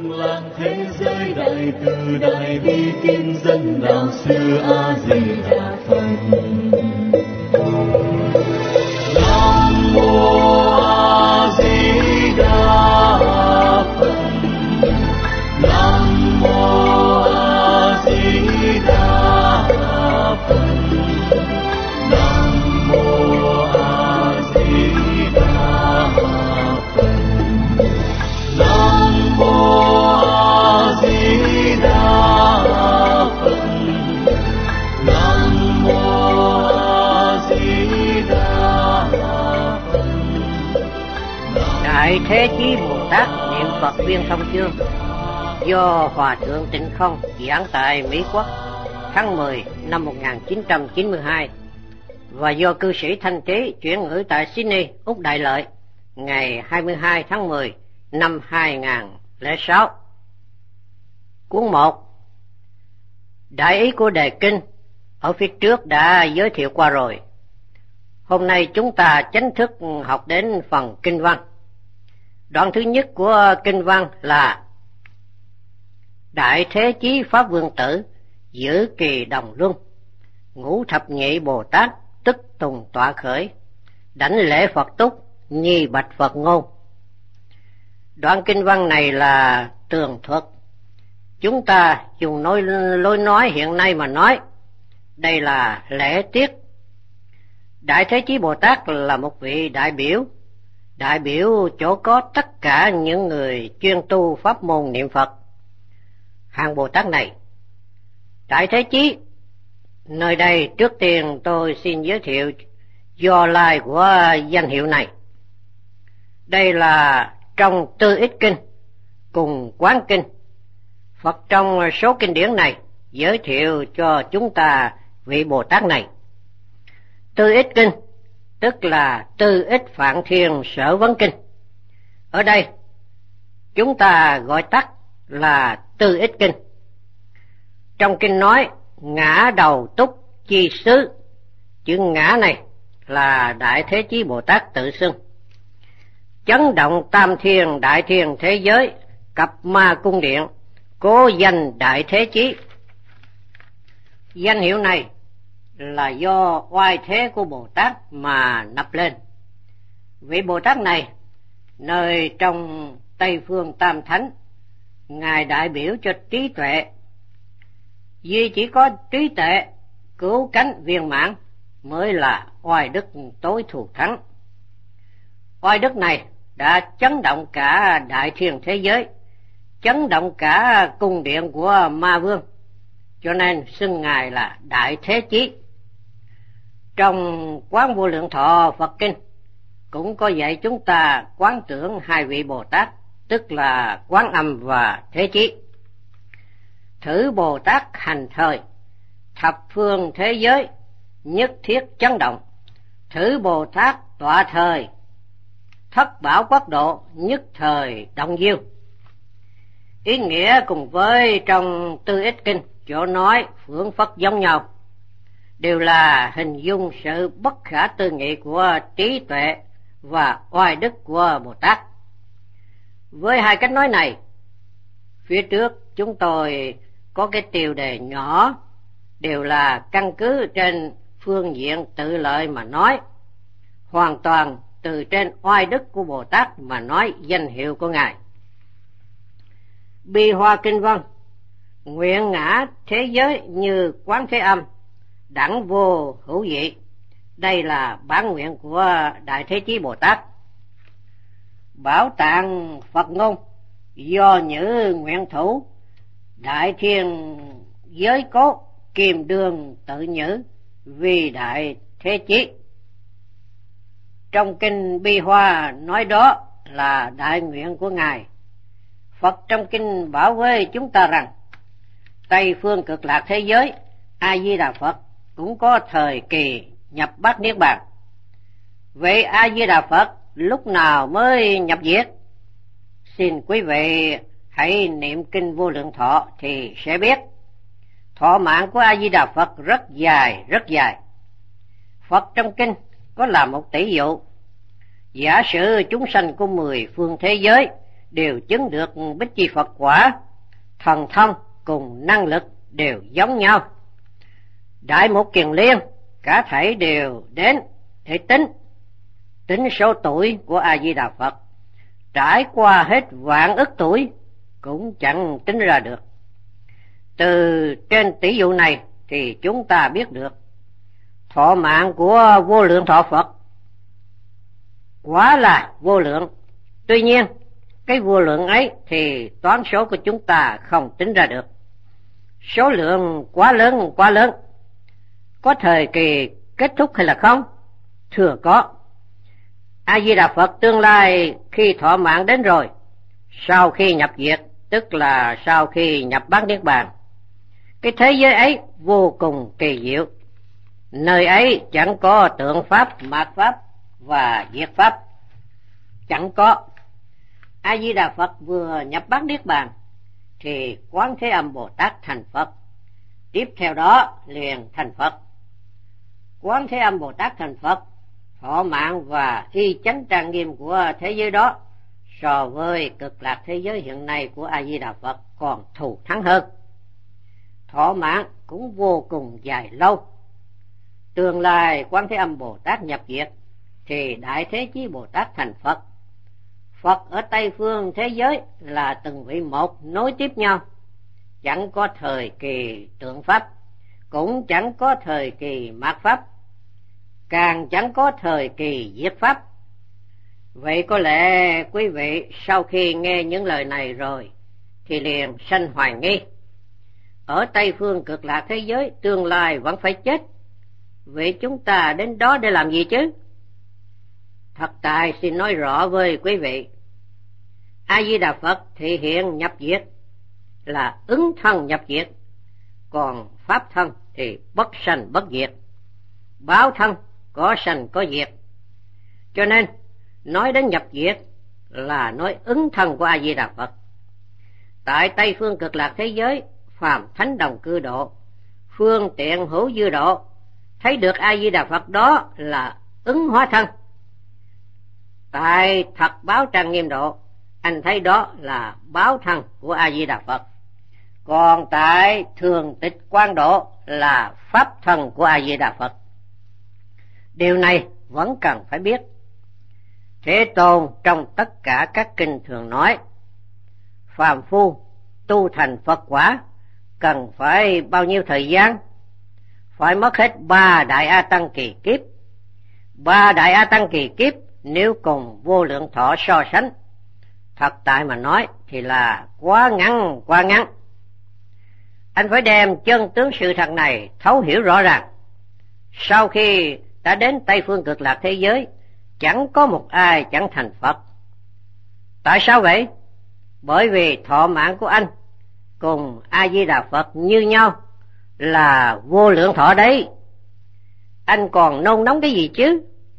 hương lan thế giới đại từ đại bi tiên dân đạo sư A Di Đà Phật. Nam mô A Di Đà Phật. Nam mô A Di Đà Phật. Nam mô A Di Đà Phật. Nam mô A Di Đà Phật. Nam mô A Di Đà Phật. Đại Thế Chí Bồ Tát niệm Phật Viên Thông Chương do Hòa thượng Tịnh Không giảng tại Mỹ Quốc tháng 10 năm 1992 và do cư sĩ Thanh Trí chuyển ngữ tại Sydney, Úc Đại Lợi ngày 22 tháng 10 năm 2006. Cuốn 1. Đại ý của đề kinh ở phía trước đã giới thiệu qua rồi. Hôm nay chúng ta chính thức học đến phần kinh văn. Đoạn thứ nhất của kinh văn là: Đại Thế Chí Pháp Vương Tử giữ kỳ đồng luân, ngũ thập nhị Bồ Tát tức tùng tọa khởi, đảnh lễ Phật túc, nhi bạch Phật ngôn. Đoạn kinh văn này là tường thuật. Chúng ta dùng lối nói hiện nay mà nói, đây là lễ tiết. Đại Thế Chí Bồ Tát là một vị đại biểu chỗ có tất cả những người chuyên tu pháp môn niệm Phật. Hàng Bồ Tát này, Đại Thế Chí, nơi đây trước tiên tôi xin giới thiệu do lai của danh hiệu này. Đây là trong Tư Ích Kinh cùng Quán Kinh. Phật trong số kinh điển này giới thiệu cho chúng ta vị Bồ Tát này. Tư Ích Kinh tức là Tư Ích Phạn Thiên Sở Vấn Kinh. Ở đây chúng ta gọi tắt là Tư Ích Kinh. Trong kinh nói ngã đầu túc chi xứ, chữ ngã này là Đại Thế Chí Bồ Tát tự xưng. Chấn động tam thiên đại thiên thế giới, cặp ma cung điện, cố danh Đại Thế Chí. Danh hiệu này là do oai thế của Bồ Tát mà nắp lên. Vị Bồ Tát này, nơi trong Tây Phương Tam Thánh, Ngài đại biểu cho trí tuệ. Vì chỉ có trí tuệ cứu cánh viên mãn mới là oai đức tối thù thắng. Oai đức này đã chấn động cả đại thiên thế giới, chấn động cả cung điện của ma vương, cho nên xưng Ngài là Đại Thế Chí. Trong Quán Vô Lượng Thọ Phật Kinh cũng có dạy chúng ta quán tưởng hai vị Bồ Tát, tức là Quán Âm và Thế Chí. Thử Bồ Tát hành thời, thập phương thế giới nhất thiết chấn động. Thử Bồ Tát tọa thời, thất bảo quốc độ nhất thời động diêu. Ý nghĩa cùng với trong Tư Ích Kinh chỗ nói phượng phất giống nhau, đều là hình dung sự bất khả tư nghị của trí tuệ và oai đức của Bồ Tát. Với hai cách nói này, phía trước chúng tôi có cái tiêu đề nhỏ, đều là căn cứ trên phương diện tự lợi mà nói, hoàn toàn từ trên oai đức của Bồ Tát mà nói danh hiệu của Ngài. Bi Hoa Kinh Văn: Nguyện ngã thế giới như Quán Thế Âm, đẳng vô hữu dị. Đây là bản nguyện của Đại Thế Chí Bồ Tát. Bảo tạng Phật ngôn: Do nhữ nguyện thủ, đại thiên giới cố, kiềm đường tự nhữ, vì Đại Thế Chí. Trong kinh Bi Hoa nói đó là đại nguyện của Ngài. Phật trong kinh bảo với chúng ta rằng Tây phương cực lạc thế giới, A Di Đà Phật cũng có thời kỳ nhập bát niết bàn. Vậy A Di Đà Phật lúc nào mới nhập diệt? Xin quý vị hãy niệm kinh Vô Lượng Thọ thì sẽ biết. Thọ mạng của A Di Đà Phật rất dài, rất dài. Phật trong kinh có làm một tỷ dụ. Giả sử chúng sanh của 10 phương thế giới đều chứng được Bích Chi Phật quả, thần thông cùng năng lực đều giống nhau. Đại Mục Kiền Liên cả thảy đều đến để tính số tuổi của A Di Đà Phật, trải qua hết vạn ức tuổi cũng chẳng tính ra được. Từ trên tỷ dụ này thì chúng ta biết được thọ mạng của vô lượng thọ Phật quả là vô lượng. Tuy nhiên cái vô lượng ấy thì toán số của chúng ta không tính ra được. Số lượng quá lớn, có thời kỳ kết thúc hay là không? Thưa có. A Di Đà Phật tương lai khi thọ mạng đến rồi, sau khi nhập diệt, tức là sau khi nhập bát niết bàn, cái thế giới ấy vô cùng kỳ diệu. Nơi ấy chẳng có tượng pháp, mạt pháp và diệt pháp, chẳng có. A Di Đà Phật vừa nhập bát niết bàn thì Quán Thế Âm Bồ Tát thành Phật, tiếp theo đó liền thành Phật. Quán Thế Âm Bồ Tát thành Phật, thọ mạng và y chánh trang nghiêm của thế giới đó so với cực lạc thế giới hiện nay của A Di Đà Phật còn thù thắng hơn. Thọ mạng cũng vô cùng dài lâu. Tương lai Quán Thế Âm Bồ Tát nhập diệt thì Đại Thế Chí Bồ Tát thành Phật. Phật ở Tây phương thế giới là từng vị một nối tiếp nhau, chẳng có thời kỳ tượng pháp, cũng chẳng có thời kỳ mạt pháp, càng chẳng có thời kỳ diệt pháp. Vậy có lẽ quý vị sau khi nghe những lời này rồi thì liền sanh hoài nghi. Ở Tây phương cực lạc thế giới tương lai vẫn phải chết, vậy chúng ta đến đó để làm gì chứ? Thật tài xin nói rõ với quý vị, A Di Đà Phật thị hiện nhập diệt là ứng thân nhập diệt, còn pháp thân thì bất sanh bất diệt, báo thân có sanh có diệt. Cho nên nói đến nhập diệt là nói ứng thân của A Di Đà Phật. Tại Tây phương cực lạc thế giới, phàm thánh đồng cư độ, phương tiện hữu dư độ, thấy được A Di Đà Phật đó là ứng hóa thân. Tại thật báo trang nghiêm độ, anh thấy đó là báo thân của A Di Đà Phật. Còn tại thường tịch quang độ là pháp thân của A Di Đà Phật. Điều này vẫn cần phải biết. Thế Tôn trong tất cả các kinh thường nói, phàm phu tu thành Phật quả cần phải bao nhiêu thời gian? Phải mất hết 3 đại A Tăng kỳ kiếp. 3 đại A Tăng kỳ kiếp nếu cùng vô lượng thọ so sánh, thật tại mà nói thì là quá ngắn. Anh phải đem chân tướng sự thật này thấu hiểu rõ ràng. Sau khi đã đến Tây phương cực lạc thế giới, chẳng có một ai chẳng thành Phật. Tại sao vậy? Bởi vì thọ mạng của anh cùng A Di Đà Phật như nhau, là vô lượng thọ đấy. Anh còn nôn nóng cái gì chứ?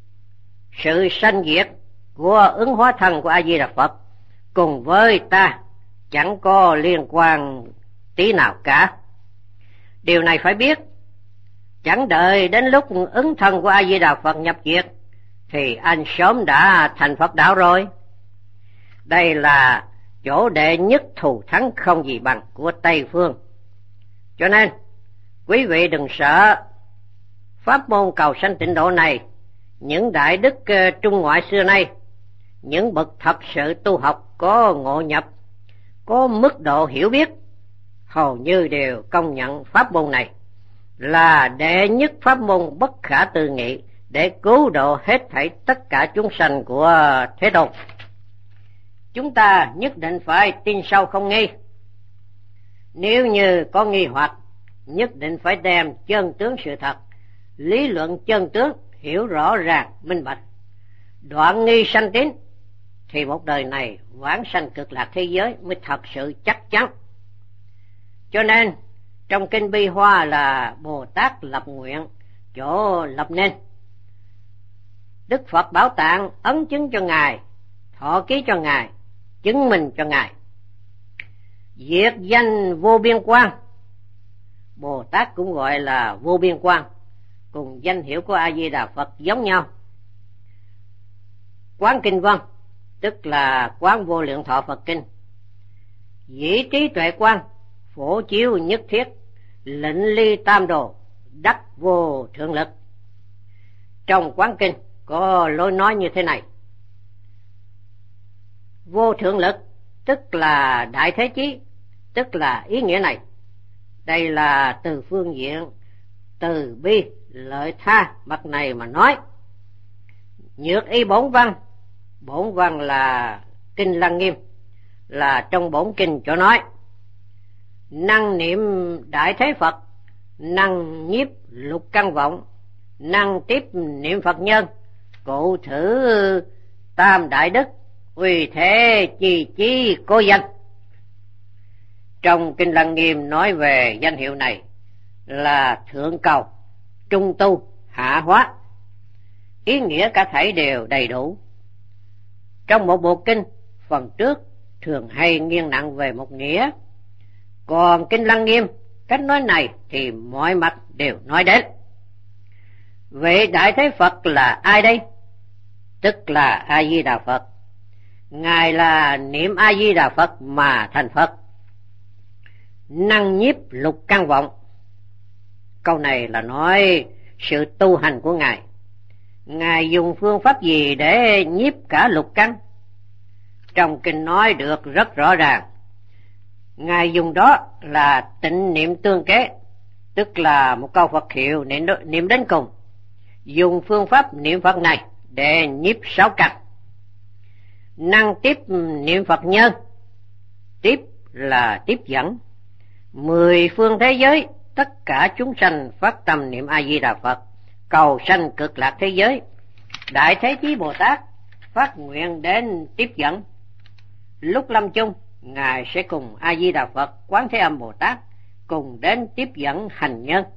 Sự sanh diệt của ứng hóa thân của A Di Đà Phật cùng với ta chẳng có liên quan tí nào cả. Điều này phải biết. Chẳng đợi đến lúc ứng thân của A Di Đà Phật nhập diệt thì anh sớm đã thành Phật đạo rồi. Đây là chỗ đệ nhất thù thắng không gì bằng của Tây phương. Cho nên quý vị đừng sợ. Pháp môn cầu sanh tịnh độ này, những đại đức Trung ngoại xưa nay, những bậc thật sự tu học có ngộ nhập, có mức độ hiểu biết, hầu như đều công nhận pháp môn này là đệ nhất pháp môn bất khả tư nghị để cứu độ hết thảy tất cả chúng sanh của Thế Tôn. Chúng ta nhất định phải tin sâu không nghi. Nếu như có nghi hoặc, nhất định phải đem chân tướng sự thật, lý luận chân tướng hiểu rõ ràng minh bạch, đoạn nghi sanh tín, thì một đời này vãng sanh cực lạc thế giới mới thật sự chắc chắn. Cho nên trong kinh Bi Hoa là Bồ Tát lập nguyện, chỗ lập nên. Đức Phật Bảo Tạng ấn chứng cho Ngài, thọ ký cho Ngài, chứng minh cho Ngài. Diệt danh vô biên quang, Bồ Tát cũng gọi là vô biên quang, cùng danh hiệu của A Di Đà Phật giống nhau. Quán Kinh Văn tức là Quán Vô Lượng Thọ Phật Kinh. Dĩ trí tuệ quan, phổ chiếu nhất thiết, lệnh ly tam đồ, đắc vô thượng lực. Trong Quán Kinh có lối nói như thế này: vô thượng lực tức là đại thế chí, tức là ý nghĩa này. Đây là từ phương diện từ bi lợi tha mặt này mà nói. Nhược y bổn văn là Kinh Lăng Nghiêm, là trong bổn kinh cho nói: năng niệm đại thế Phật, năng nhiếp lục căn vọng, năng tiếp niệm Phật nhân, cụ thử tam đại đức, uy thế chi chí cố danh. Trong Kinh Lăng Nghiêm nói về danh hiệu này là thượng cầu, trung tu, hạ hóa, ý nghĩa cả thảy đều đầy đủ. Trong một bộ kinh, phần trước thường hay nghiêng nặng về một nghĩa, còn Kinh Lăng Nghiêm cách nói này thì mọi mặt đều nói đến. Vậy đại thế Phật là ai đây? Tức là A Di Đà Phật. Ngài là niệm A Di Đà Phật mà thành Phật. Năng nhiếp lục căn vọng, câu này là nói sự tu hành của Ngài. Ngài dùng phương pháp gì để nhiếp cả lục căn? Trong kinh nói được rất rõ ràng. Ngài dùng đó là tịnh niệm tương kế, tức là một câu Phật hiệu niệm đến cùng. Dùng phương pháp niệm Phật này để nhiếp sáu căn. Năng tiếp niệm Phật nhân, tiếp là tiếp dẫn. 10 phương thế giới, tất cả chúng sanh phát tâm niệm A Di Đà Phật, cầu sanh cực lạc thế giới. Đại Thế Chí Bồ Tát phát nguyện đến tiếp dẫn. Lúc lâm chung, Ngài sẽ cùng A Di Đà Phật, Quán Thế Âm Bồ Tát cùng đến tiếp dẫn hành nhân.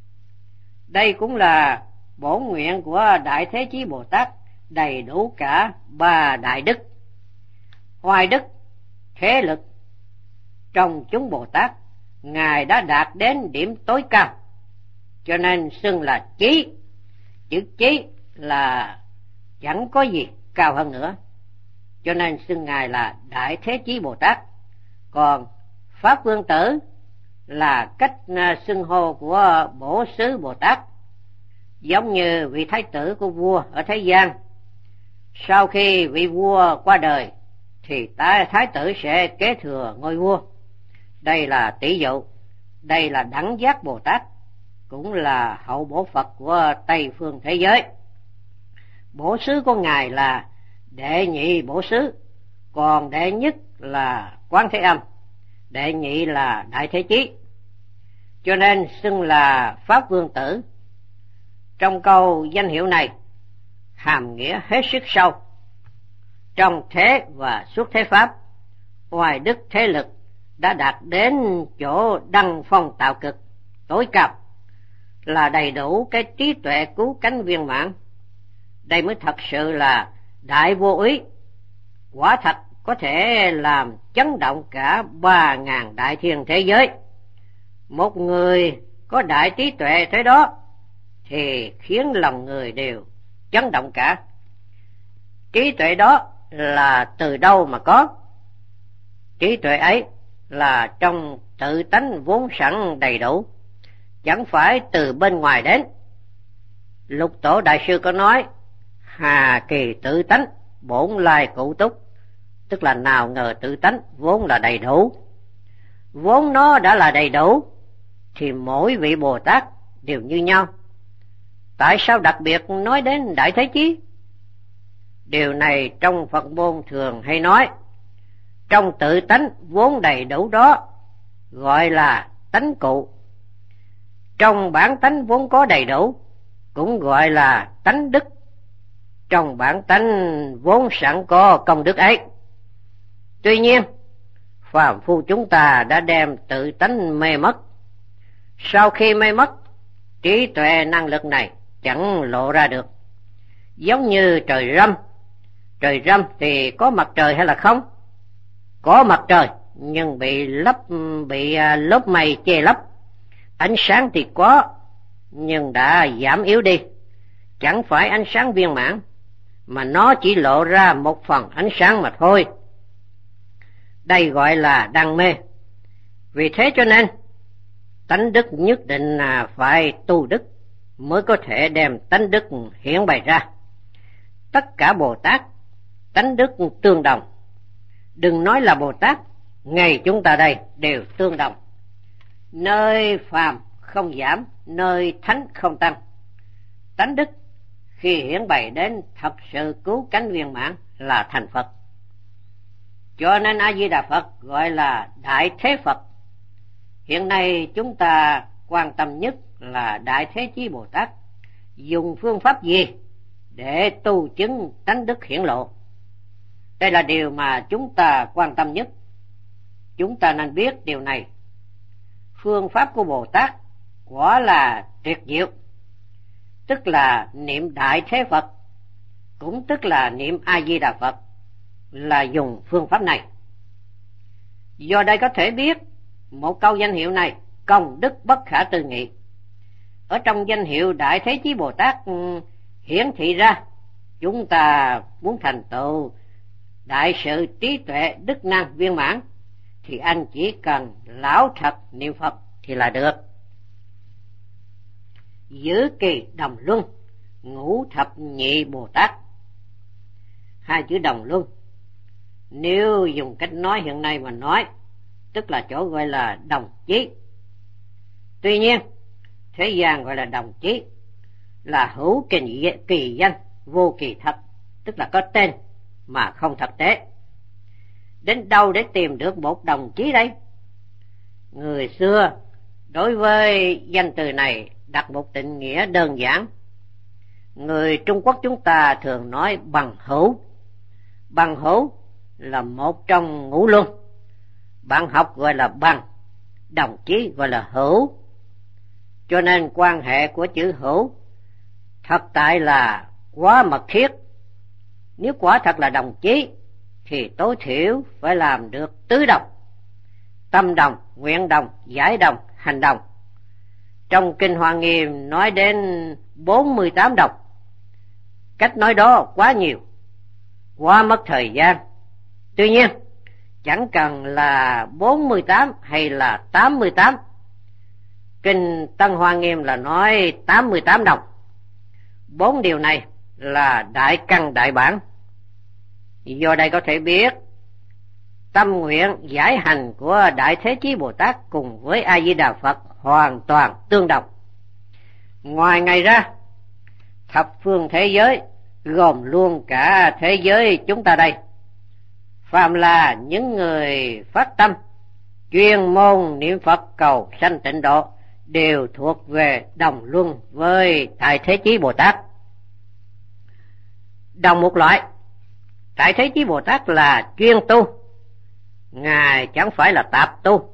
Đây cũng là bổn nguyện của Đại Thế Chí Bồ Tát, đầy đủ cả 3 đại đức: hoài đức, thế lực. Trong chúng Bồ Tát, Ngài đã đạt đến điểm tối cao, cho nên xưng là chí. Chữ chí là chẳng có gì cao hơn nữa, cho nên xưng Ngài là Đại Thế Chí Bồ Tát. Còn Pháp Vương Tử là cách xưng hô của Bổ Xứ Bồ Tát, giống như vị thái tử của vua ở thế gian. Sau khi vị vua qua đời thì thái tử sẽ kế thừa ngôi vua. Đây là tỷ dụ. Đây là Đẳng Giác Bồ Tát, cũng là hậu bổ Phật của Tây phương thế giới. Bổ xứ của Ngài là đệ nhị bổ xứ, còn đệ nhất là Quán Thế Âm, đệ nhị là Đại Thế Chí, cho nên xưng là Pháp Vương Tử. Trong câu danh hiệu này hàm nghĩa hết sức sâu. Trong thế và xuất thế pháp, hoài đức thế lực đã đạt đến chỗ đăng phong tạo cực tối cao, là đầy đủ cái trí tuệ cứu cánh viên mãn. Đây mới thật sự là đại vô úy, quả thật có thể làm chấn động cả 3.000 đại thiên thế giới. Một người có đại trí tuệ thế đó thì khiến lòng người đều chấn động cả. Trí tuệ đó là từ đâu mà có? Trí tuệ ấy là trong tự tánh vốn sẵn đầy đủ, chẳng phải từ bên ngoài đến. Lục Tổ Đại Sư có nói: hà kỳ tự tánh, bổn lai cụ túc, tức là nào ngờ tự tánh vốn là đầy đủ. Vốn nó đã là đầy đủ thì mỗi vị Bồ Tát đều như nhau. Tại sao đặc biệt nói đến Đại Thế Chí? Điều này trong Phật môn thường hay nói. Trong tự tánh vốn đầy đủ đó gọi là tánh cụ. Trong bản tánh vốn có đầy đủ cũng gọi là tánh đức. Trong bản tánh vốn sẵn có công đức ấy. Tuy nhiên, phàm phu chúng ta đã đem tự tánh mê mất. Sau khi mê mất, trí tuệ năng lực này chẳng lộ ra được. Giống như trời râm. Trời râm thì có mặt trời hay là không? Có mặt trời, nhưng bị lớp mây che lấp. Ánh sáng thì có, nhưng đã giảm yếu đi. Chẳng phải ánh sáng viên mãn, mà nó chỉ lộ ra một phần ánh sáng mà thôi. Đây gọi là đam mê. Vì thế cho nên, tánh đức nhất định là phải tu đức mới có thể đem tánh đức hiển bày ra. Tất cả Bồ Tát, tánh đức tương đồng. Đừng nói là Bồ Tát, ngay chúng ta đây đều tương đồng. Nơi phàm không giảm, nơi thánh không tăng. Tánh đức khi hiển bày đến thật sự cứu cánh viên mãn là thành Phật. Cho nên A Di Đà Phật gọi là Đại Thế Phật. Hiện nay chúng ta quan tâm nhất là Đại Thế Chí Bồ Tát dùng phương pháp gì để tu chứng tánh đức hiển lộ. Đây là điều mà chúng ta quan tâm nhất. Chúng ta nên biết điều này. Phương pháp của Bồ Tát quả là tuyệt diệu, tức là niệm Đại Thế Phật, cũng tức là niệm A Di Đà Phật, là dùng phương pháp này. Do đây có thể biết một câu danh hiệu này công đức bất khả tư nghị. Ở trong danh hiệu Đại Thế Chí Bồ Tát hiển thị ra, chúng ta muốn thành tựu đại sự trí tuệ đức năng viên mãn thì anh chỉ cần lão thật niệm Phật thì là được. Giữ kỳ đồng luân, ngũ thập nhị Bồ Tát. Hai chữ đồng luân, nếu dùng cách nói hiện nay mà nói, tức là chỗ gọi là đồng chí. Tuy nhiên, thế gian gọi là đồng chí là hữu kỳ danh, vô kỳ thật, tức là có tên mà không thực tế. Đến đâu để tìm được một đồng chí đây? Người xưa đối với danh từ này đặt một định nghĩa đơn giản. Người Trung Quốc chúng ta thường nói bằng hữu. Bằng hữu là một trong ngũ luân. Bạn học gọi là bằng, đồng chí gọi là hữu. Cho nên quan hệ của chữ hữu thật tại là quá mật thiết. Nếu quả thật là đồng chí thì tối thiểu phải làm được tứ đồng: tâm đồng, nguyện đồng, giải đồng, hành đồng. Trong Kinh Hoa Nghiêm nói đến 48 đồng. Cách nói đó quá nhiều, quá mất thời gian. Tuy nhiên, chẳng cần là 48 hay là 88. Kinh Tân Hoa Nghiêm là nói 88 đồng. 4 điều này là đại căn đại bản. Do đây có thể biết tâm nguyện giải hành của Đại Thế Chí Bồ Tát cùng với A Di Đà Phật hoàn toàn tương đồng. Ngoài ngày ra, thập phương thế giới gồm luôn cả thế giới chúng ta đây, phàm là những người phát tâm chuyên môn niệm Phật cầu sanh tịnh độ đều thuộc về đồng luân với Đại Thế Chí Bồ Tát. Đồng một loại, Đại Thế Chí Bồ Tát là chuyên tu, Ngài chẳng phải là tạp tu.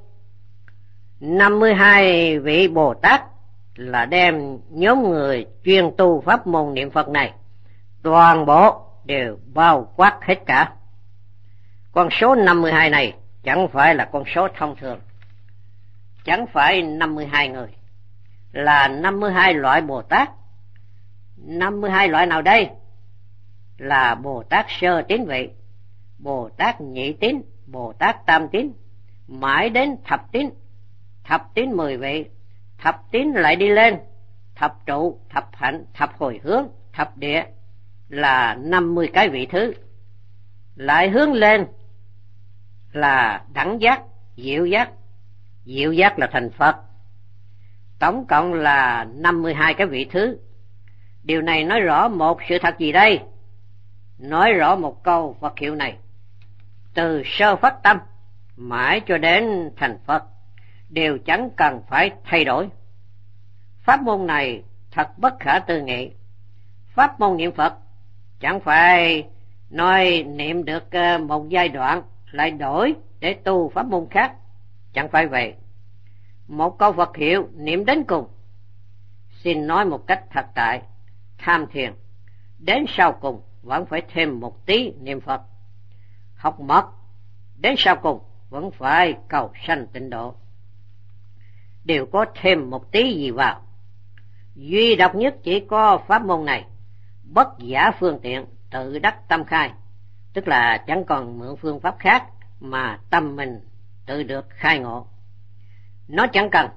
52 vị Bồ Tát là đem nhóm người chuyên tu pháp môn niệm Phật này toàn bộ đều bao quát hết cả. Con số 52 này chẳng phải là con số thông thường, chẳng phải 52 người, là 52 loại Bồ Tát. 52 loại nào đây? Là Bồ Tát sơ tín vị, Bồ Tát nhị tín, Bồ Tát tam tín, mãi đến thập tín. Thập tín 10 vị, thập tín lại đi lên, thập trụ, thập hạnh, thập hồi hướng, thập địa là 50 cái vị thứ. Lại hướng lên là đẳng giác, diệu giác. Diệu giác là thành Phật. Tổng cộng là 52 cái vị thứ. Điều này nói rõ một sự thật gì đây? Nói rõ một câu Phật hiệu này: từ sơ phát tâm mãi cho đến thành Phật đều chẳng cần phải thay đổi. Pháp môn này thật bất khả tư nghị. Pháp môn niệm Phật chẳng phải nói niệm được một giai đoạn lại đổi để tu pháp môn khác, chẳng phải vậy. Một câu Phật hiệu niệm đến cùng. Xin nói một cách thật tại, tham thiền đến sau cùng vẫn phải thêm một tí niệm Phật. Học mật đến sau cùng vẫn phải cầu sanh tịnh độ, đều có thêm một tí gì vào. Duy độc nhất chỉ có pháp môn này, bất giả phương tiện, tự đắc tâm khai, tức là chẳng còn mượn phương pháp khác mà tâm mình tự được khai ngộ. Nó chẳng cần.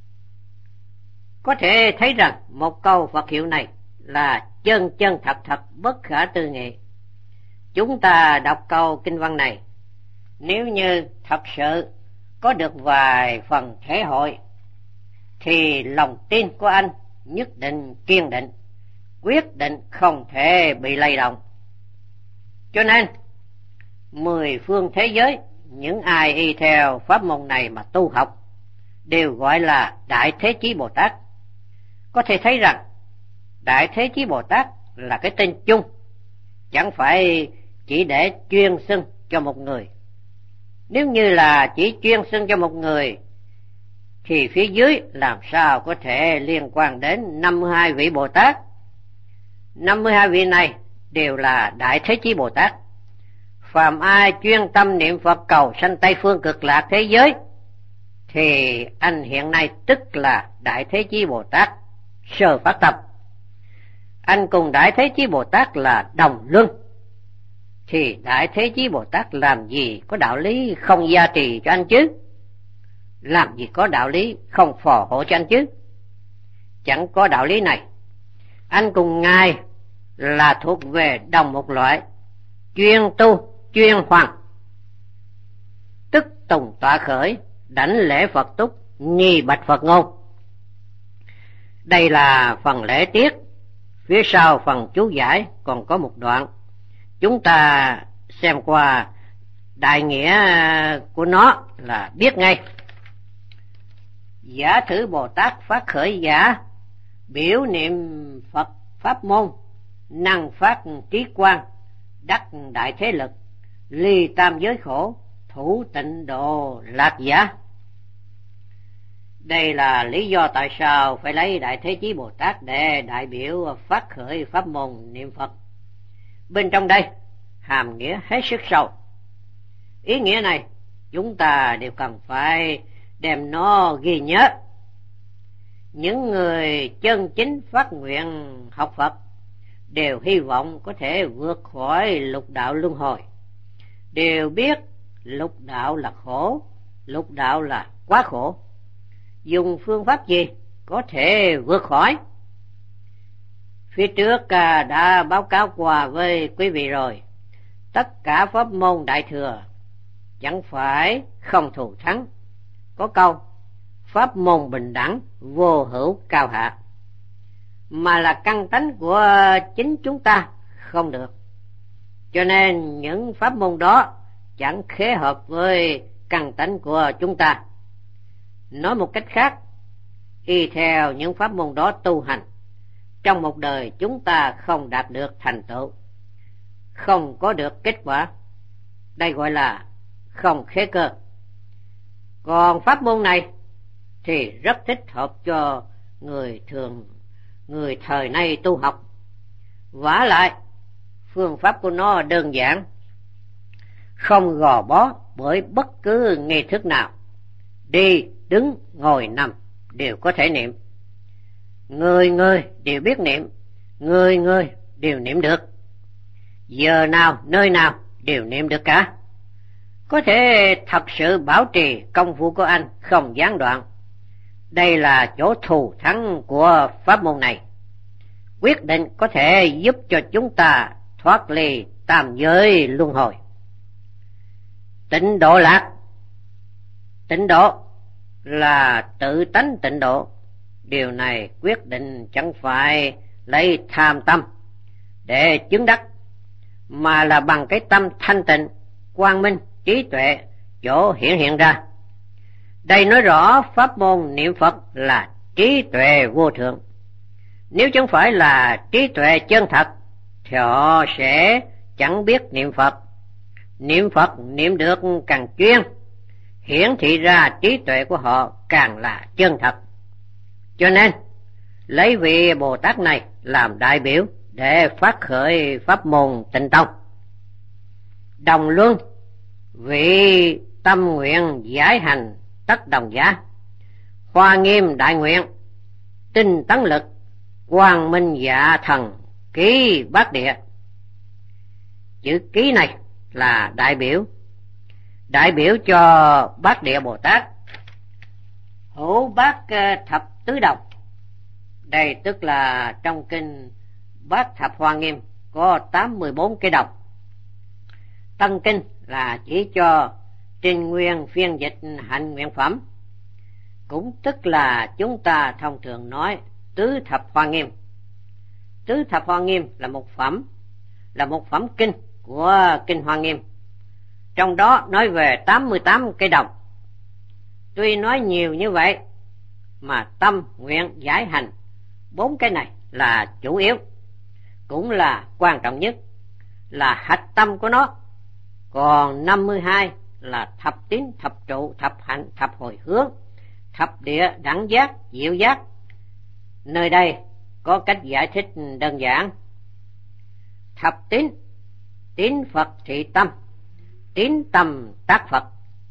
Có thể thấy rằng một câu Phật hiệu này là chân chân thật thật bất khả tư nghị. Chúng ta đọc câu kinh văn này, nếu như thật sự có được vài phần thể hội, thì lòng tin của anh nhất định kiên định, quyết định không thể bị lay động. Cho nên 10 phương thế giới, những ai y theo pháp môn này mà tu học đều gọi là Đại Thế Chí Bồ Tát. Có thể thấy rằng Đại Thế Chí Bồ Tát là cái tên chung, chẳng phải chỉ để chuyên xưng cho một người. Nếu như là chỉ chuyên xưng cho một người thì phía dưới làm sao có thể liên quan đến 52 vị Bồ Tát. 52 vị này đều là Đại Thế Chí Bồ Tát. Phàm ai chuyên tâm niệm Phật cầu sanh Tây Phương Cực Lạc thế giới thì anh hiện nay tức là Đại Thế Chí Bồ Tát sơ phát tâm. Anh cùng Đại Thế Chí Bồ Tát là đồng luân, thì Đại Thế Chí Bồ Tát làm gì có đạo lý không gia trì cho anh chứ? Làm gì có đạo lý không phò hộ cho anh chứ? Chẳng có đạo lý này. Anh cùng Ngài là thuộc về đồng một loại, chuyên tu, chuyên hoằng, tức tùng tọa khởi, đảnh lễ Phật túc, nghi bạch Phật ngôn. Đây là phần lễ tiết. Phía sau phần chú giải còn có một đoạn, chúng ta xem qua đại nghĩa của nó là biết ngay. Giả thử Bồ Tát phát khởi giả, biểu niệm Phật pháp môn, năng phát trí quang, đắc đại thế lực, ly tam giới khổ, thủ tịnh độ lạc giả. Đây là lý do tại sao phải lấy Đại Thế Chí Bồ Tát để đại biểu phát khởi pháp môn niệm Phật. Bên trong đây hàm nghĩa hết sức sâu. Ý nghĩa này chúng ta đều cần phải đem nó ghi nhớ. Những người chân chính phát nguyện học Phật đều hy vọng có thể vượt khỏi lục đạo luân hồi, đều biết lục đạo là khổ, lục đạo là quá khổ. Dùng phương pháp gì có thể vượt khỏi? Phía trước đã báo cáo qua với quý vị rồi. Tất cả pháp môn Đại Thừa chẳng phải không thù thắng. Có câu pháp môn bình đẳng, vô hữu cao hạ, mà là căn tánh của chính chúng ta không được. Cho nên những pháp môn đó chẳng khế hợp với căn tánh của chúng ta. Nói một cách khác, y theo những pháp môn đó tu hành, trong một đời chúng ta không đạt được thành tựu, không có được kết quả. Đây gọi là không khế cơ. Còn pháp môn này thì rất thích hợp cho người thời nay tu học. Vả lại phương pháp của nó đơn giản, không gò bó bởi bất cứ nghi thức nào, đi đứng ngồi nằm đều có thể niệm. Người đều biết niệm, người đều niệm được, giờ nào nơi nào đều niệm được cả. Có thể thật sự bảo trì công phu của anh không gián đoạn. Đây là chỗ thù thắng của pháp môn này, quyết định có thể giúp cho chúng ta thoát ly tam giới luân hồi. Tịnh độ lạc. Tịnh độ là tự tánh tịnh độ. Điều này quyết định chẳng phải lấy tham tâm để chứng đắc, mà là bằng cái tâm thanh tịnh, quang minh, trí tuệ chỗ hiện ra. Đây nói rõ pháp môn niệm Phật là trí tuệ vô thượng. Nếu chẳng phải là trí tuệ chân thật thì họ sẽ chẳng biết niệm Phật. Niệm Phật niệm được càng chuyên, hiển thị ra trí tuệ của họ càng là chân thật. Cho nên lấy vị Bồ Tát này làm đại biểu để phát khởi pháp môn Tịnh Tông. Đồng luân, vị tâm nguyện giải hành tất đồng giá, Hoa Nghiêm đại nguyện, tinh tấn lực, quang minh dạ thần ký bát địa. Chữ ký này là đại biểu cho Bát Địa Bồ Tát, hữu bát thập tứ đồng. Đây tức là trong kinh Bát Thập Hoa Nghiêm có 84 cái đồng. Tân kinh là chỉ cho trình nguyên phiên dịch hạnh nguyện phẩm, cũng tức là chúng ta thông thường nói tứ thập hoa nghiêm. Tứ thập hoa nghiêm là một phẩm kinh của kinh Hoa Nghiêm, trong đó nói về 88 cái đồng. Tuy nói nhiều như vậy mà tâm, nguyện, giải, hành, 4 cái này là chủ yếu, cũng là quan trọng nhất, là hạch tâm của nó. Còn 52 là thập tín, thập trụ, thập hạnh, thập hồi hướng, thập địa, đẳng giác, diệu giác. Nơi đây có cách giải thích đơn giản. Thập tín, tín Phật thị tâm, tín tâm tác Phật.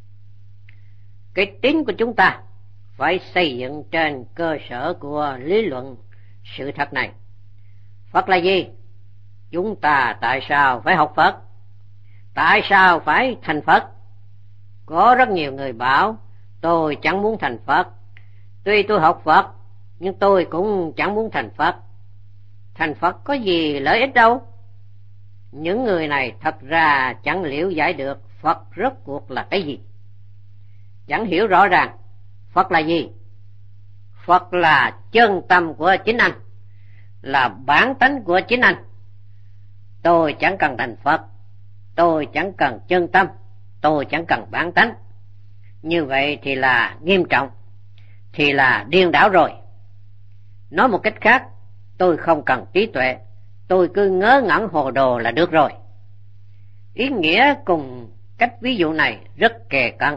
Cái tín của chúng ta phải xây dựng trên cơ sở của lý luận sự thật này. Phật là gì? Chúng ta tại sao phải học Phật? Tại sao phải thành Phật? Có rất nhiều người bảo tôi chẳng muốn thành Phật. Tuy tôi học Phật nhưng tôi cũng chẳng muốn thành Phật. Thành Phật có gì lợi ích đâu. Những người này thật ra chẳng liễu giải được Phật rốt cuộc là cái gì, chẳng hiểu rõ ràng Phật là gì. Phật là chân tâm của chính anh, là bản tánh của chính anh. Tôi chẳng cần thành Phật, tôi chẳng cần chân tâm, tôi chẳng cần bản tánh. Như vậy thì là nghiêm trọng, thì là điên đảo rồi. Nói một cách khác, tôi không cần trí tuệ, tôi cứ ngớ ngẩn hồ đồ là được rồi. Ý nghĩa cùng cách ví dụ này rất kề cận.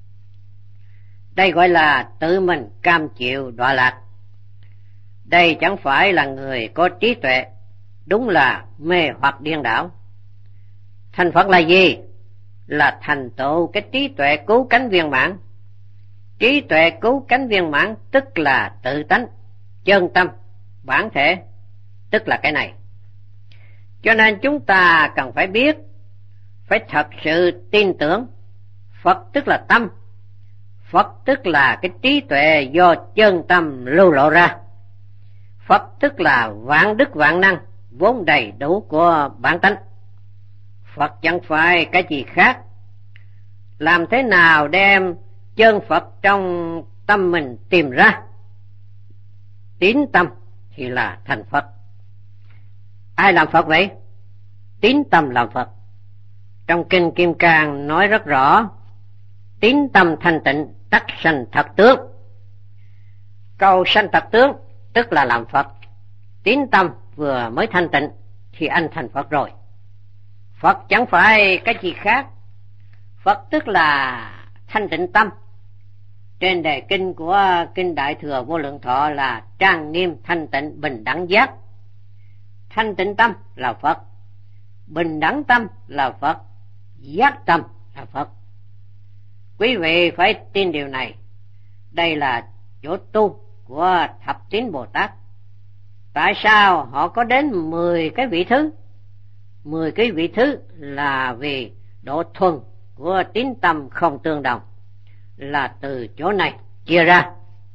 Đây gọi là tự mình cam chịu đọa lạc. Đây chẳng phải là người có trí tuệ, đúng là mê hoặc điên đảo. Thành Phật là gì? Là thành tựu cái trí tuệ cứu cánh viên mãn. Trí tuệ cứu cánh viên mãn tức là tự tánh, chân tâm, bản thể, tức là cái này. Cho nên chúng ta cần phải biết, phải thật sự tin tưởng. Phật tức là tâm, Phật tức là cái trí tuệ do chân tâm lưu lộ ra. Phật tức là vạn đức vạn năng, vốn đầy đủ của bản tánh. Phật chẳng phải cái gì khác. Làm thế nào đem chân Phật trong tâm mình tìm ra? Tín tâm thì là thành Phật. Ai làm Phật vậy? Tín tâm làm Phật. Trong kinh Kim Cang nói rất rõ, tín tâm thanh tịnh tắc sanh thật tướng. Cầu sanh thật tướng tức là làm Phật. Tín tâm vừa mới thanh tịnh thì anh thành Phật rồi. Phật chẳng phải cái gì khác. Phật tức là thanh tịnh tâm. Trên đề kinh của kinh Đại Thừa Vô Lượng Thọ là trang nghiêm thanh tịnh bình đẳng giác. Thanh tịnh tâm là Phật, bình đẳng tâm là Phật, giác tâm là Phật. Quý vị phải tin điều này. Đây là chỗ tu của thập tín Bồ Tát. Tại sao họ có đến 10 cái vị thứ? 10 cái vị thứ là vì độ thuần của tín tâm không tương đồng, là từ chỗ này chia ra.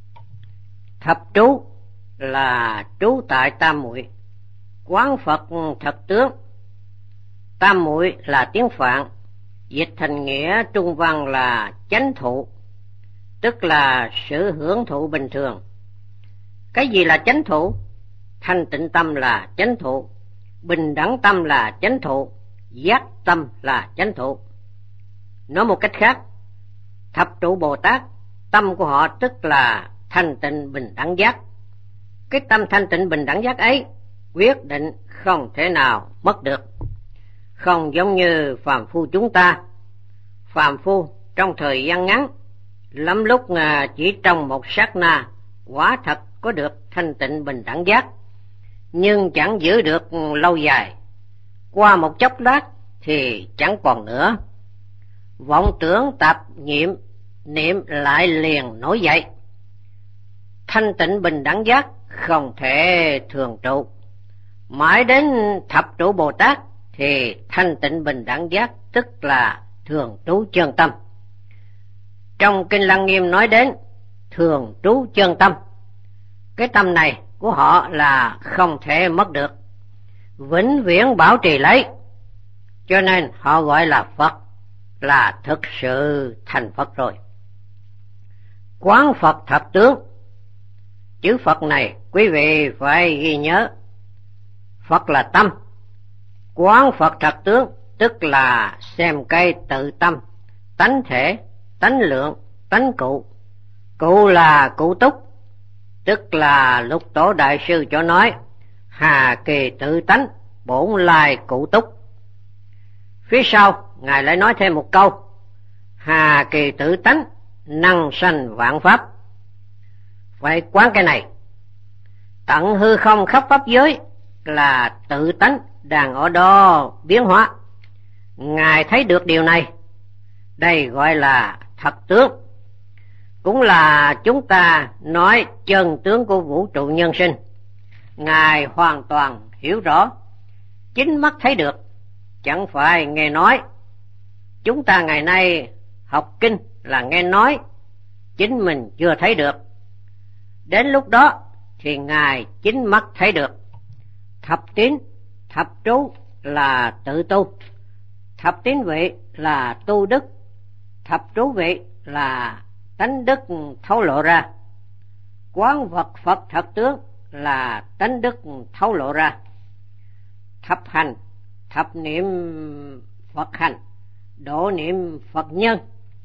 Thập trú là trú tại tam muội, quán Phật thật tướng. Tam muội là tiếng Phạn, dịch thành nghĩa trung văn là chánh thụ, tức là sự hưởng thụ bình thường. Cái gì là chánh thụ? Thanh tịnh tâm là chánh thụ, bình đẳng tâm là chánh thụ, giác tâm là chánh thụ. Nói một cách khác, thập trụ Bồ Tát, tâm của họ tức là thanh tịnh bình đẳng giác. Cái tâm thanh tịnh bình đẳng giác ấy quyết định không thể nào mất được. Không giống như phàm phu chúng ta. Phàm phu trong thời gian ngắn, lắm lúc chỉ trong một sát na, quả thật có được thanh tịnh bình đẳng giác, nhưng chẳng giữ được lâu dài. Qua một chốc lát thì chẳng còn nữa. Vọng tưởng tạp nhiệm, niệm lại liền nổi dậy. Thanh tịnh bình đẳng giác không thể thường trụ. Mãi đến thập trụ Bồ Tát thì thanh tịnh bình đẳng giác tức là thường trú chân tâm. Trong Kinh Lăng Nghiêm nói đến thường trú chân tâm, cái tâm này của họ là không thể mất được, vĩnh viễn bảo trì lấy, cho nên họ gọi là Phật, là thực sự thành Phật rồi. Quán Phật thập tướng, chữ Phật này quý vị phải ghi nhớ. Phật là tâm, quán Phật thập tướng tức là xem cái tự tâm, tánh thể, tánh lượng, tánh cụ. Cụ là cụ túc, tức là Lục Tổ Đại Sư cho nói hà kỳ tự tánh, bổn lai cụ túc. Phía sau Ngài lại nói thêm một câu, hà kỳ tự tánh, năng sanh vạn pháp. Phải quán cái này. Tận hư không khắp pháp giới là tự tánh đang ở đó biến hóa. Ngài thấy được điều này, đây gọi là thật tướng. Cũng là chúng ta nói chân tướng của vũ trụ nhân sinh. Ngài hoàn toàn hiểu rõ, chính mắt thấy được, chẳng phải nghe nói. Chúng ta ngày nay học kinh là nghe nói, chính mình chưa thấy được. Đến lúc đó thì Ngài chính mắt thấy được. Thập tín, thập trú là tự tu, thập tín vị là tu đức, thập trú vị là tánh đức thấu lộ ra. Quán vật Phật thật tướng là tánh đức thấu lộ ra. Thập hành, thập niệm Phật hành, độ niệm Phật nhân.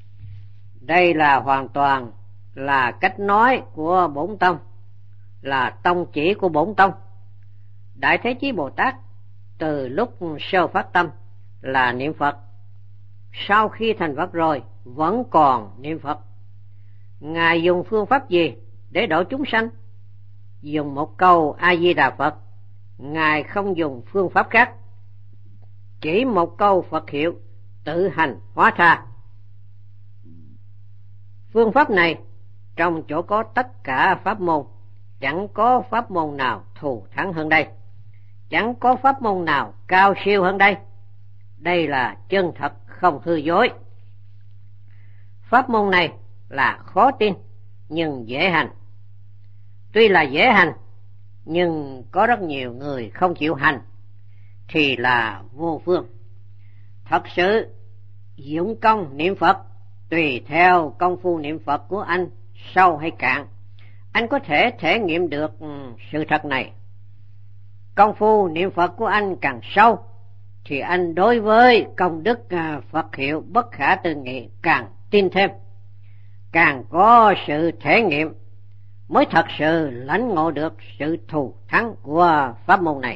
Đây là hoàn toàn là cách nói của Bổn Tông, là tông chỉ của Bổn Tông. Đại Thế Chí Bồ Tát từ lúc sơ phát tâm là niệm Phật, sau khi thành Phật rồi vẫn còn niệm Phật. Ngài dùng phương pháp gì để độ chúng sanh? Dùng một câu A Di Đà Phật. Ngài không dùng phương pháp khác, chỉ một câu Phật hiệu tự hành hóa tha. Phương pháp này trong chỗ có tất cả pháp môn, chẳng có pháp môn nào thù thắng hơn đây, chẳng có pháp môn nào cao siêu hơn đây. Đây là chân thật không hư dối. Pháp môn này là khó tin nhưng dễ hành. Tuy là dễ hành nhưng có rất nhiều người không chịu hành, thì là vô phương. Thật sự dụng công niệm Phật tùy theo công phu niệm Phật của anh sâu hay cạn, anh có thể thể nghiệm được sự thật này. Công phu niệm Phật của anh càng sâu thì anh đối với công đức Phật hiệu bất khả tư nghị càng tin thêm, càng có sự thể nghiệm, mới thật sự lãnh ngộ được sự thù thắng của pháp môn này.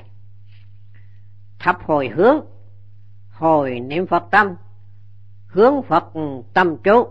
Thập hồi hướng, hồi niệm Phật tâm, hướng Phật tâm trú.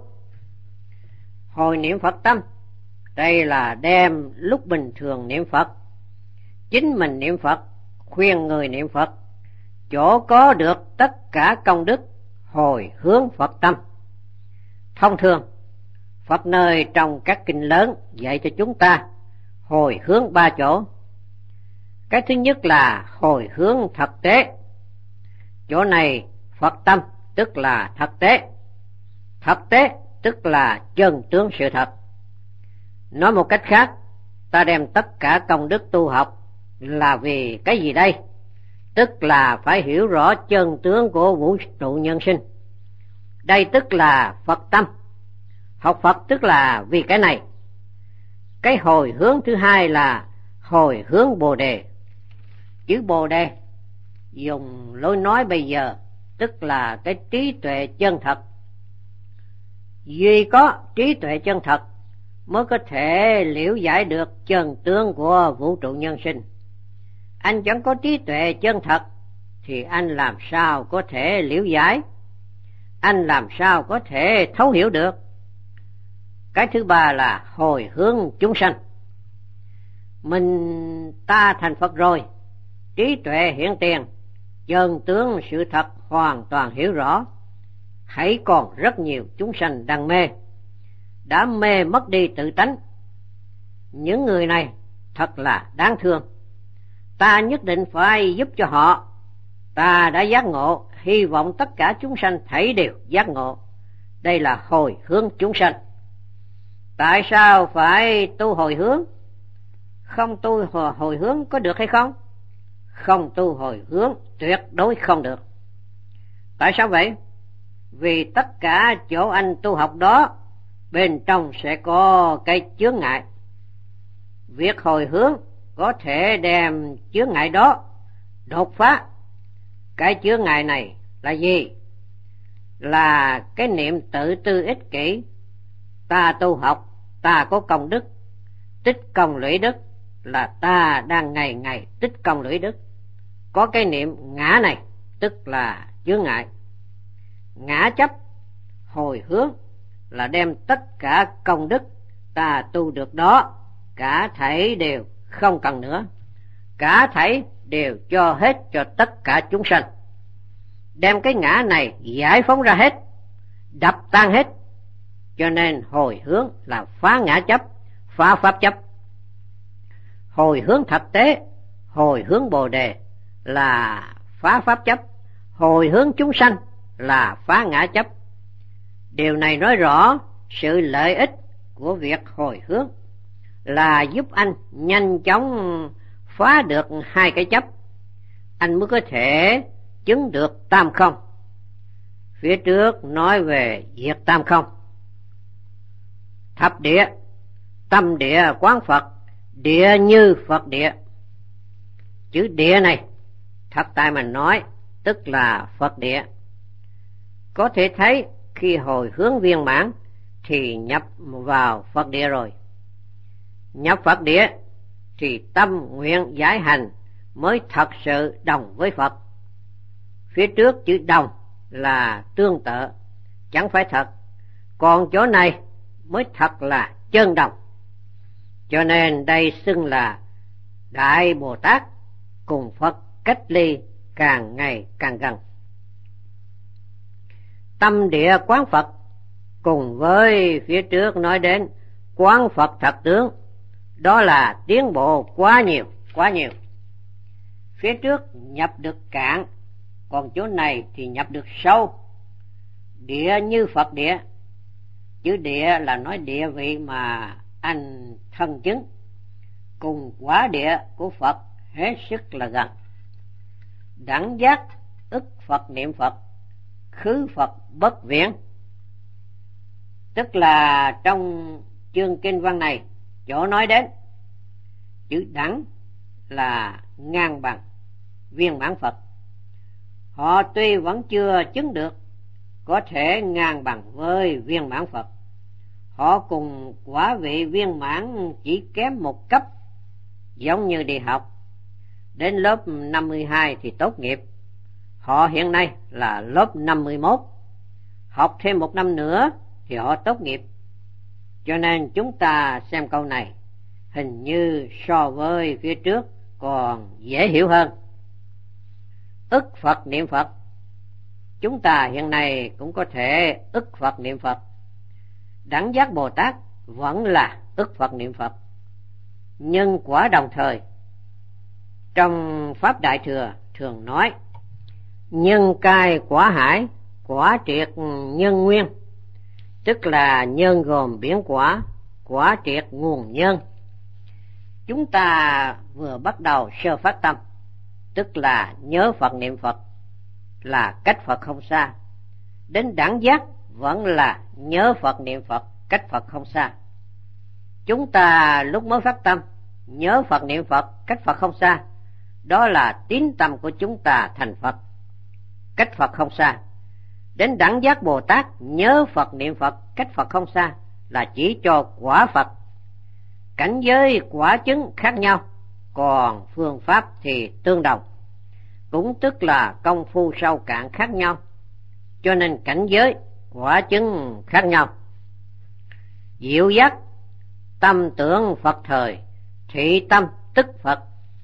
Hồi niệm Phật tâm, đây là đem lúc bình thường niệm Phật, chính mình niệm Phật, khuyên người niệm Phật, chỗ có được tất cả công đức hồi hướng Phật tâm. Thông thường Phật nơi trong các kinh lớn dạy cho chúng ta hồi hướng 3 chỗ. Cái thứ nhất là hồi hướng thực tế. Chỗ này Phật tâm tức là thực tế. Thực tế tức là chân tướng sự thật. Nói một cách khác, ta đem tất cả công đức tu học là vì cái gì đây? Tức là phải hiểu rõ chân tướng của vũ trụ nhân sinh. Đây tức là Phật tâm. Học Phật tức là vì cái này. Cái hồi hướng thứ hai là hồi hướng Bồ Đề. Chữ Bồ Đề dùng lối nói bây giờ tức là cái trí tuệ chân thật. Duy có trí tuệ chân thật mới có thể liễu giải được chân tướng của vũ trụ nhân sinh. Anh chẳng có trí tuệ chân thật thì anh làm sao có thể liễu giải, anh làm sao có thể thấu hiểu được. Cái thứ ba là hồi hướng chúng sanh. Ta thành Phật rồi, trí tuệ hiện tiền, chân tướng sự thật hoàn toàn hiểu rõ. Hãy còn rất nhiều chúng sanh đang mê, đã mê mất đi tự tánh. Những người này thật là đáng thương. Ta nhất định phải giúp cho họ. Ta đã giác ngộ, hy vọng tất cả chúng sanh thảy đều giác ngộ. Đây là hồi hướng chúng sanh. Tại sao phải tu hồi hướng? Không tu hồi hướng có được hay không? Không tu hồi hướng tuyệt đối không được. Tại sao vậy? Vì tất cả chỗ anh tu học đó, bên trong sẽ có cái chướng ngại. Việc hồi hướng có thể đem chướng ngại đó đột phá. Cái chướng ngại này là gì? Là cái niệm tự tư ích kỷ. Ta tu học, ta có công đức, tích công lũy đức, là ta đang ngày ngày tích công lũy đức. Có cái niệm ngã này, tức là chướng ngại. Ngã chấp, hồi hướng là đem tất cả công đức ta tu được đó, cả thảy đều không cần nữa, cả thảy đều cho hết cho tất cả chúng sanh. Đem cái ngã này giải phóng ra hết, đập tan hết. Cho nên hồi hướng là phá ngã chấp, phá pháp chấp. Hồi hướng thực tế, hồi hướng Bồ Đề là phá pháp chấp, hồi hướng chúng sanh là phá ngã chấp. Điều này nói rõ sự lợi ích của việc hồi hướng là giúp anh nhanh chóng phá được hai cái chấp, anh mới có thể chứng được tam không. Phía trước nói về diệt tam không. Thập địa, tâm địa quán Phật, địa như Phật địa. Chữ địa này thật tại mà nói tức là Phật địa. Có thể thấy khi hồi hướng viên mãn thì nhập vào Phật địa rồi. Nhập Phật địa thì tâm nguyện giải hành mới thật sự đồng với Phật. Phía trước chữ đồng là tương tự, chẳng phải thật, còn chỗ này mới thật là chân đồng. Cho nên đây xưng là Đại Bồ Tát cùng Phật cách ly càng ngày càng gần. Tâm địa quán Phật cùng với phía trước nói đến quán Phật thật tướng, đó là tiến bộ quá nhiều, quá nhiều. Phía trước nhập được cạn, còn chỗ này thì nhập được sâu. Địa như Phật địa. Chữ địa là nói địa vị mà anh thân chứng, cùng quả địa của Phật hết sức là gần. Đẳng giác ức Phật niệm Phật, khứ Phật bất viễn. Tức là trong chương kinh văn này chỗ nói đến chữ đẳng là ngang bằng viên mãn Phật. Họ tuy vẫn chưa chứng được, có thể ngang bằng với viên mãn Phật. Họ cùng quả vị viên mãn chỉ kém một cấp, giống như đi học. Đến lớp 52 thì tốt nghiệp. Họ hiện nay là lớp 51. Học thêm một năm nữa thì họ tốt nghiệp. Cho nên chúng ta xem câu này hình như so với phía trước còn dễ hiểu hơn. Ức Phật niệm Phật. Chúng ta hiện nay cũng có thể ức Phật niệm Phật. Đẳng giác Bồ Tát vẫn là ức Phật niệm Phật. Nhưng quả đồng thời, trong Pháp Đại Thừa thường nói nhân cai quả hải, quả triệt nhân nguyên. Tức là nhân gồm biến quả, quả triệt nguồn nhân. Chúng ta vừa bắt đầu sơ phát tâm, tức là nhớ Phật niệm Phật, là cách Phật không xa. Đến đẳng giác vẫn là nhớ Phật niệm Phật, cách Phật không xa. Chúng ta lúc mới phát tâm nhớ Phật niệm Phật, cách Phật không xa, đó là tín tâm của chúng ta thành Phật, cách Phật không xa. Đến đẳng giác Bồ Tát nhớ Phật niệm Phật, cách Phật không xa, là chỉ cho quả Phật. Cảnh giới quả chứng khác nhau, còn phương pháp thì tương đồng, cũng tức là công phu sâu cạn khác nhau, cho nên cảnh giới quả chứng khác nhau. Diệu giác tâm tưởng Phật thời, thị tâm tức Phật.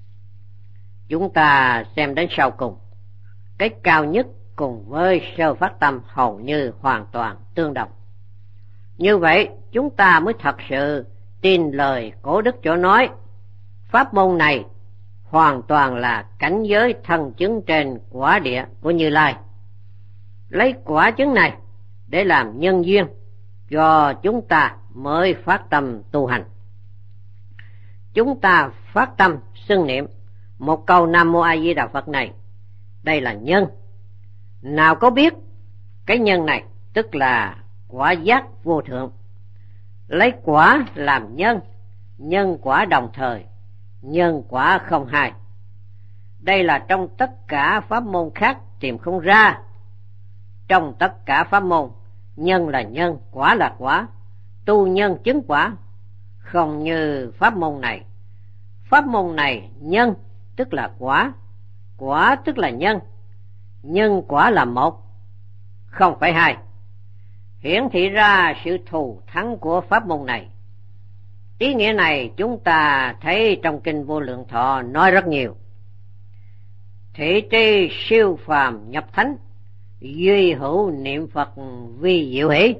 Chúng ta xem đến sau cùng, cái cao nhất cùng với sơ phát tâm hầu như hoàn toàn tương đồng. Như vậy chúng ta mới thật sự tin lời Cổ Đức chỗ nói, pháp môn này hoàn toàn là cảnh giới thân chứng trên quả địa của Như Lai. Lấy quả chứng này để làm nhân duyên cho chúng ta mới phát tâm tu hành. Chúng ta phát tâm xưng niệm một câu Nam Mô A Di Đà Phật này, đây là nhân. Nào có biết cái nhân này tức là quả giác vô thượng. Lấy quả làm nhân, nhân quả đồng thời, nhân quả không hai. Đây là trong tất cả pháp môn khác tìm không ra. Trong tất cả pháp môn, nhân là nhân, quả là quả, tu nhân chứng quả, không như pháp môn này. Pháp môn này nhân tức là quả, quả tức là nhân, nhân quả là một, không phải hai. Hiển thị ra sự thù thắng của pháp môn này. Ý nghĩa này chúng ta thấy trong Kinh Vô Lượng Thọ nói rất nhiều. Thị tri siêu phàm nhập thánh, duy hữu niệm Phật vi diệu hỷ.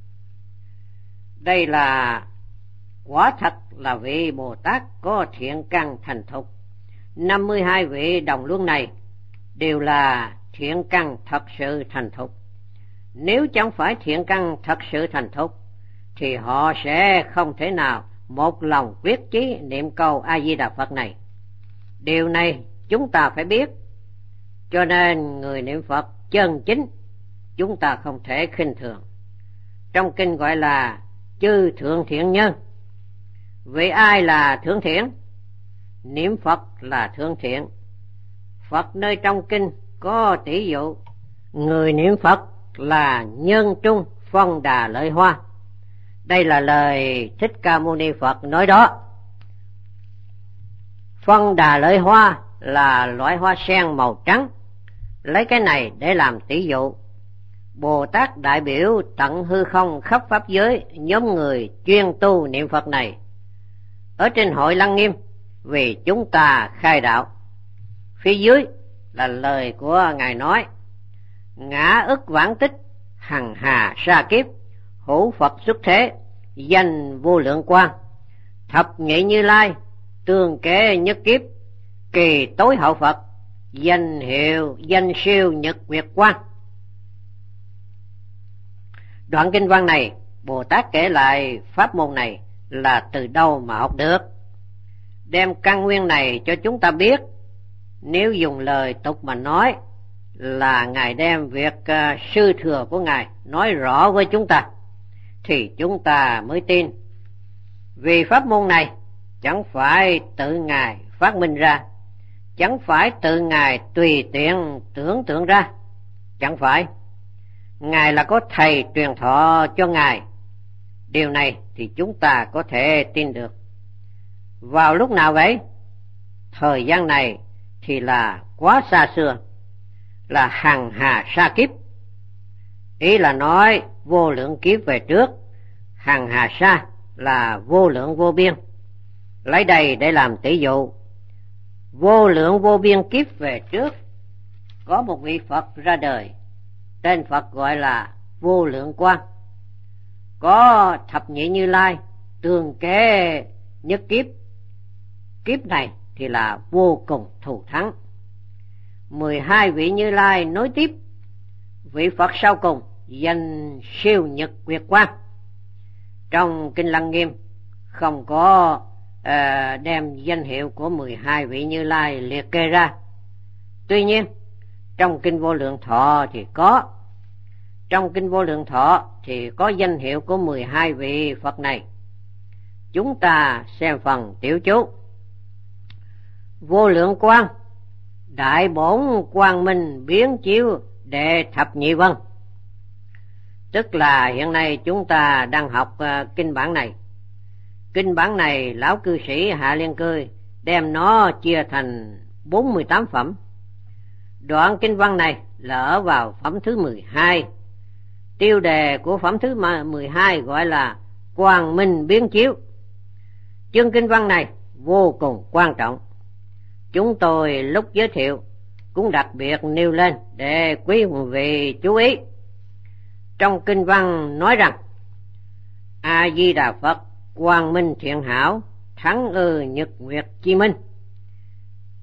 Đây là quả thật là vị Bồ Tát có thiện căn thành thục. 52 vị đồng luân này đều là thiện căn thật sự thành thục. Nếu chẳng phải thiện căn thật sự thành thục thì họ sẽ không thể nào một lòng quyết chí niệm câu A Di Đà Phật này. Điều này chúng ta phải biết. Cho nên người niệm Phật chân chính chúng ta không thể khinh thường. Trong kinh gọi là chư thượng thiện nhân. Vậy ai là thượng thiện? Niệm Phật là thượng thiện. Phật nơi trong kinh có tỷ dụ người niệm Phật là nhân trung phong đà lợi hoa. Đây là lời Thích Ca Mâu Ni Phật nói đó. Phong đà lợi hoa là loại hoa sen màu trắng. Lấy cái này để làm tỷ dụ. Bồ Tát đại biểu tận hư không khắp pháp giới nhóm người chuyên tu niệm Phật này ở trên hội Lăng Nghiêm vì chúng ta khai đạo. Phía dưới là lời của Ngài nói: ngã ức vãng tích, hằng hà sa kiếp, hữu Phật xuất thế, danh vô lượng quang, thập nhị Như Lai, tương kế nhất kiếp, kỳ tối hậu Phật, danh hiệu danh siêu nhật nguyệt quang. Đoạn kinh văn này Bồ Tát kể lại pháp môn này là từ đâu mà học được, đem căn nguyên này cho chúng ta biết. Nếu dùng lời tục mà nói là Ngài đem việc sư thừa của Ngài nói rõ với chúng ta thì chúng ta mới tin. Vì pháp môn này chẳng phải tự Ngài phát minh ra, chẳng phải tự Ngài tùy tiện tưởng tượng ra, chẳng phải. Ngài là có thầy truyền thọ cho Ngài. Điều này thì chúng ta có thể tin được. Vào lúc nào vậy? Thời gian này thì là quá xa xưa, là hằng hà sa kiếp. Ý là nói vô lượng kiếp về trước, hằng hà sa là vô lượng vô biên. Lấy đây để làm tỷ dụ. Vô lượng vô biên kiếp về trước có một vị Phật ra đời, tên Phật gọi là Vô Lượng Quang. Có thập nhị Như Lai tương kế nhất kiếp. Kiếp này thì là vô cùng thù thắng. 12 vị Như Lai nối tiếp. Vị Phật sau cùng danh siêu nhật nguyệt quang. Trong kinh Lăng Nghiêm không có đem danh hiệu của 12 vị Như Lai liệt kê ra. Tuy nhiên trong kinh Vô Lượng Thọ thì có. Trong kinh Vô Lượng Thọ thì có danh hiệu của 12 vị Phật này. Chúng ta xem phần tiểu chú. Vô lượng quang, đại bổn quang minh biến chiếu đệ thập nhị vân. Tức là hiện nay chúng ta đang học kinh bản này. Kinh bản này lão cư sĩ Hạ Liên Cơi đem nó chia thành 48 phẩm. Đoạn kinh văn này là ở vào phẩm thứ 12. Tiêu đề của phẩm thứ 12 gọi là quang minh biến chiếu. Chương kinh văn này vô cùng quan trọng. Chúng tôi lúc giới thiệu cũng đặc biệt nêu lên để quý vị chú ý. Trong kinh văn nói rằng: A Di Đà Phật quang minh thiện hảo, thắng nhật nguyệt chi minh.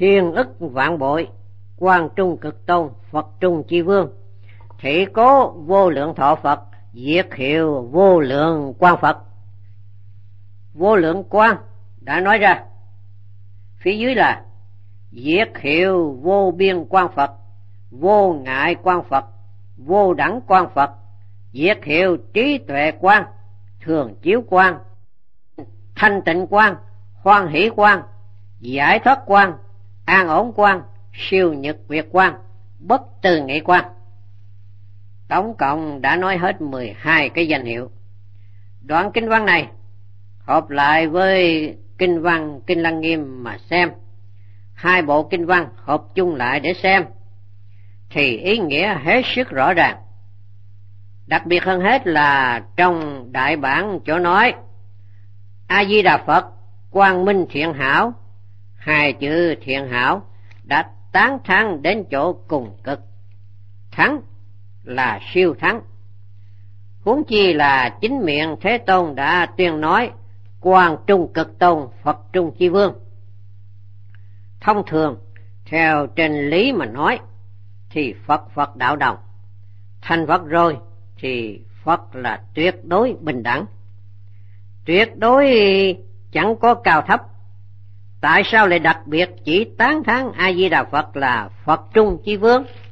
thiên ức vạn bội, quang trung cực tôn, Phật trung chi vương, thị cố vô lượng thọ Phật, diệt hiệu vô lượng quang Phật. Vô lượng quang đã nói ra, phía dưới là diệt hiệu vô biên quang Phật, vô ngại quang Phật, vô đẳng quang Phật, diệt hiệu trí tuệ quang, thường chiếu quang, thanh tịnh quang, hoan hỷ quang, giải thoát quang, an ổn quang, siêu nhật việt quang, bất từ nghị quang. Tổng cộng đã nói hết 12 cái danh hiệu. Đoạn kinh văn này hợp lại với kinh văn Kinh Lăng Nghiêm mà xem, hai bộ kinh văn hợp chung lại để xem, thì ý nghĩa hết sức rõ ràng. Đặc biệt hơn hết là trong đại bản chỗ nói A Di Đà Phật quang minh thiện hảo, hai chữ thiện hảo đã tán thán đến chỗ cùng cực. Thắng là siêu thắng, huống chi là chính miệng Thế Tôn đã tuyên nói quang trung cực tôn, Phật trung chi vương. Thông thường theo trên lý mà nói thì Phật đạo đồng, thành Phật rồi thì Phật là tuyệt đối bình đẳng, tuyệt đối chẳng có cao thấp. Tại sao lại đặc biệt chỉ tán thán A Di Đà Phật là Phật trung chi vương?